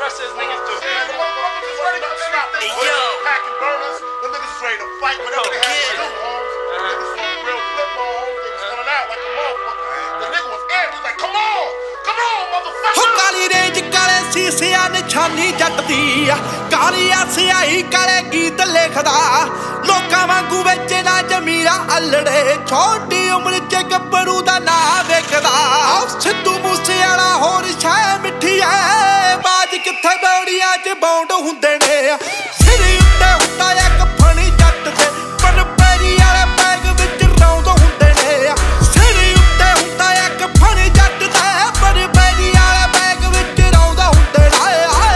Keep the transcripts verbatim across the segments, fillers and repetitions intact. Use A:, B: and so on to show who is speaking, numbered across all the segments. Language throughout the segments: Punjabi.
A: rest of his niggas do. Man, the motherfuckers is ready to stop. Hey, yo. Packing burners. The niggas is ready to fight whatever they had to do, Holmes. The niggas from real flip mode. They was coming out like a motherfucker. The nigga was air. He was like, come on. Come on, motherfucker.
B: ਹੋ ਕਾਲੀ ਰੇਂਜ ਕਾਲੇ ਸੀਸਿਆਂ ਨਿਸ਼ਾਨੀ ਜੱਟ ਦੀ ਆ ਕਾਲੀ ਆ ਸਿਆਹੀ ਕਾਲੇ ਗੀਤ ਲਿਖਦਾ ਲੋਕਾਂ ਵਾਂਗੂ ਵਿੱਚ ਨਾ ਜਮੀਰਾ ਅਲੜੇ ਛੋਟੀ ਉਮਰ ਚ ਗੱਭਰੂ ਦਾ ਨਾਂ ਵੇਖਦਾ ਸਿੱਧੂ ਮੂਸੇਵਾਲਾ ਹੋਰ ਸ਼ੈ ਮਿੱਠੀ ਐ ਬਾਜ ਕਿੱਥੇ ਬੌੜੀਆਂ ਚ ਬੌਂਡ ਹੁੰਦੇ ਨੇ ਸਿਰ ਉੱਤੇ ਹੁੰਦਾ ਇੱਕ ਫਣੀ ਜੱਟ ਤੇ ਪਰ ਪੈਰੀ ਵਾਲੇ ਬੈਗ ਵਿੱਚ ਰੌਂਦ ਹੁੰਦੇ ਨੇ ਸਿਰ ਉੱਤੇ ਹੁੰਦਾ ਇੱਕ ਫਣੀ ਜੱਟ ਤੇ ਪਰ ਪੈਰੀ ਵਾਲੇ ਬੈਗ ਵਿੱਚ ਰੌਂਦ ਹੁੰਦੇ ਨੇ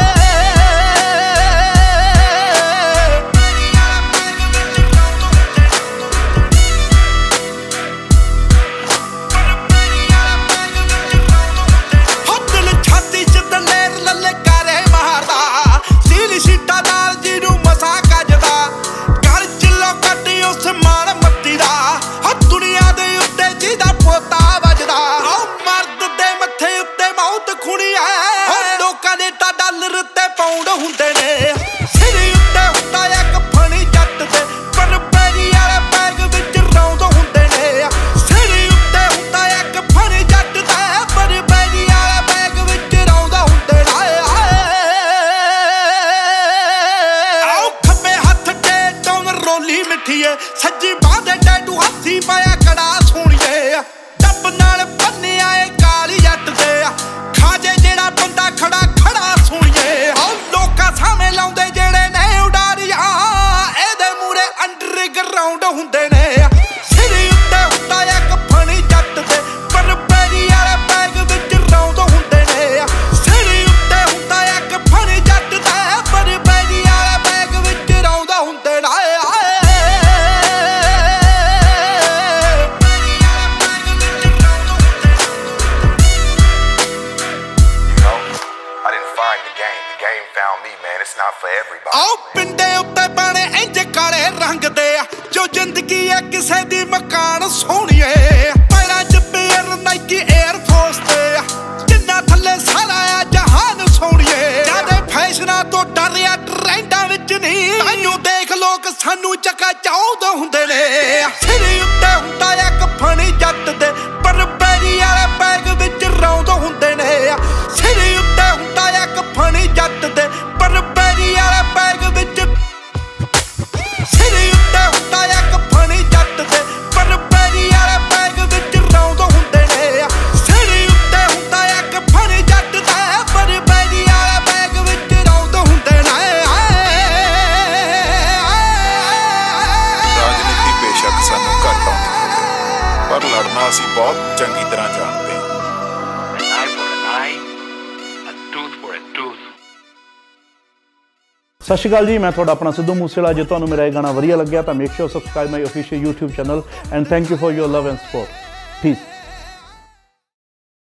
B: ਹੁੰਦੇ ਨੇ ਸਿਰ ਉੱਤੇ ਹੁੰਦਾ ਇੱਕ ਫਣੀ ਜੱਟ ਤੇ ਪਰ ਪੈਰੀ ਵਾਲੇ ਬੈਗ ਵਿੱਚ ਰੌਂਦ ਹੁੰਦੇ ਨੇ ਸਿਰ ਉੱਤੇ ਹੁੰਦਾ ਇੱਕ ਫਣੀ ਜੱਟ ਤੇ ਪਰ ਪੈਰੀ ਵਾਲੇ ਬੈਗ ਵਿੱਚ ਰੌਂਦ ਹੁੰਦੇ ਨੇ ਆਓ ਖੱਬੇ ਹੱਥ ਤੇ ਟੋਨ ਰੋਲੀ ਮਿੱਠੀਏ ਸੱਜੀ ਬਾਹ ਦੇ ਟੈਟੂ ਹੱਥੀ ਪਾਇਆ ਕੜਾ ਸੋਹਣੀਏ ਡੱਬ ਨਾਲ ਬੰਨਿਆ ਏ ਕਾਲੀ ਜੱਟ ਤੇ ਖਾਜੇ ਜਿਹੜਾ ਬੰਦਾ ਖੜਾ ਖੜਾ ਸੋਹਣੀਏ ਸਾਵੇਂ ਲਾਉਂਦੇ ਜਿਹੜੇ ਨੇ ਉਡਾਰੀਆਂ ਇਹਦੇ ਮੂਰੇ ਅੰਡਰਗਰਾਉਂਡ ਹੁੰਦੇ ਨੇ ਸਿਰ ਉੱਤੇ ਹੁੰਦਾ ਇੱਕ ਫਣੀ ਜੱਟ ਤੇ ਪਰ ਪੈਰੀ ਵਾਲੇ ਬੈਗ ਵਿੱਚ ਰੌਂਦ ਹੁੰਦੇ ਨੇ ਸਿਰ ਉੱਤੇ ਹੁੰਦਾ ਇੱਕ ਫਣੀ ਜੱਟ ਤੇ ਪਰ ਪੈਰੀ ਵਾਲੇ ਬੈਗ ਵਿੱਚ ਰੌਂਦ ਹੁੰਦੇ ਨੇ ਆਓ ਪਿੰਡੇ ਉੱਤੇ ਬਣੇ ਇੰਜ ਕਾਲੇ ਰੰਗ ਦੇ ਜੋ ਜ਼ਿੰਦਗੀ ਹੈ ਕਿਸੇ ਦੀ ਮਕਾਨ ਸੋਹਣੀਏ ਪੈਰਾਂ 'ਚ ਪੇਅਰ ਨਾਈਕੀ 에ਅਰ ਫੋਰਸ ਤੇ ਜਿੰਨਾ ਥੱਲੇ ਸਾਰਾ ਆ ਜਹਾਨ ਸੋਹਣੀਏ ਜਿਆਦੇ ਫੈਸ਼ਨਾਂ ਤੋਂ ਡਰਿਆ ਟ੍ਰੈਂਡਾਂ ਵਿੱਚ ਨਹੀਂ ਤੈਨੂੰ ਦੇਖ ਲੋਕ ਸਾਨੂੰ ਚੱਕਾ ਚਾਹੁੰਦੇ ਹੁੰਦੇ ਨੇ ਸਿਰ ਉੱਤੇ ਹੁੰਦਾ ਇੱਕ ਫਣੀ ਜੱਟ ਤੇ ਪਰ ਪੈਰੀ ਵਾਲੇ ਬੈਗ ਵਿੱਚ ਰੌਂਦ ਹੁੰਦੇ ਨੇ ਸਿਰ ਉੱਤੇ ਹੁੰਦਾ ਇੱਕ ਫਣੀ ਜੱਟ ਤੇ ਪਰ ਪੈਰੀ ਵਾਲੇ ਬੈਗ ਵਿੱਚ ਸਿਰ ਉੱਤੇ ਹੁੰਦਾ ਇੱਕ ਫਣੀ ਜੱਟ ਤੇ ਪਰ ਪੈਰੀ ਵਾਲੇ ਬੈਗ ਵਿੱਚ ਰੌਂਦ ਹੁੰਦੇ ਨੇ ਸਿਰ ਉੱਤੇ ਹੁੰਦਾ ਇੱਕ ਫਣੀ ਜੱਟ ਤੇ ਪਰ ਪੈਰੀ ਵਾਲੇ ਬੈਗ ਵਿੱਚ ਰੌਂਦ ਹੁੰਦੇ ਨੇ
C: ਰਾਜਨੀਤੀ ਬੇਸ਼ੱਕ ਸਾਨੂੰ ਘੱਟ ਆਉਂਦੀ ਹੋਵੇ ਪਰ ਲੜਨਾ ਅਸੀਂ ਬਹੁਤ ਚੰਗੀ ਤਰ੍ਹਾਂ ਜਾਣਦੇ ਹਾਂ
D: ਸਤਿ ਸ਼੍ਰੀ ਅਕਾਲ ਜੀ ਮੈਂ ਤੁਹਾਡਾ ਆਪਣਾ ਸਿੱਧੂ ਮੂਸੇਵਾਲਾ ਜੇ ਤੁਹਾਨੂੰ ਮੇਰਾ ਇਹ ਗਾਣਾ ਵਧੀਆ ਲੱਗਿਆ ਤਾਂ make sure subscribe my official YouTube channel and thank you for your love and support piece